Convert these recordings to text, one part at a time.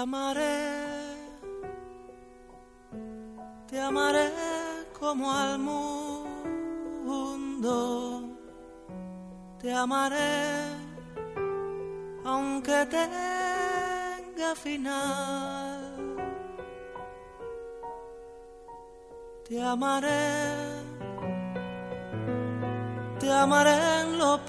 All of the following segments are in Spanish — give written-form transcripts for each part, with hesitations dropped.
te amaré como al mundo, te amaré aunque tenga final, te amaré en lo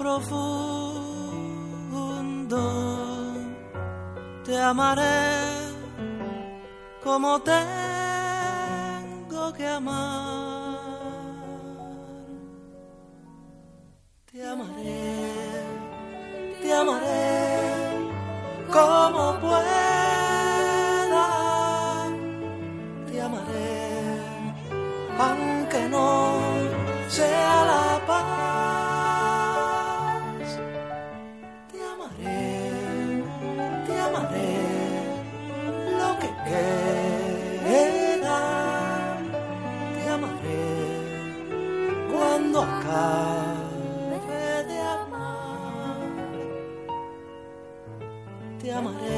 profundo, te amaré como tengo que amar, te amaré como pueda, te amaré aunque no sea la paz, te amaré lo que queda, te amaré cuando acabe de amar, te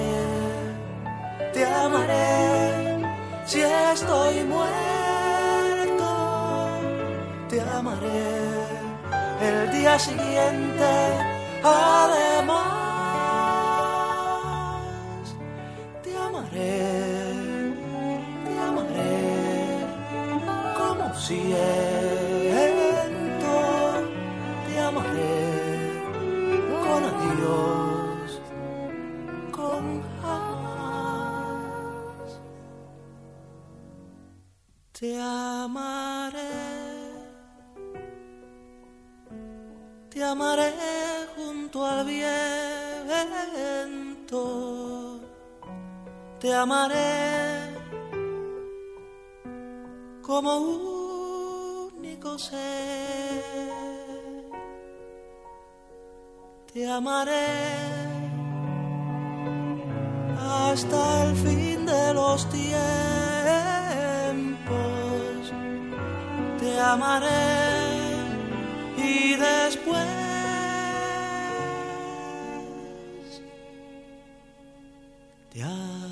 amaré si estoy muerto, te amaré el día siguiente, además, te amaré como siento, te amaré con adiós, con jamás, te amaré junto al viento, te amaré como único ser, te amaré hasta el fin de los tiempos, te amaré y después te amaré.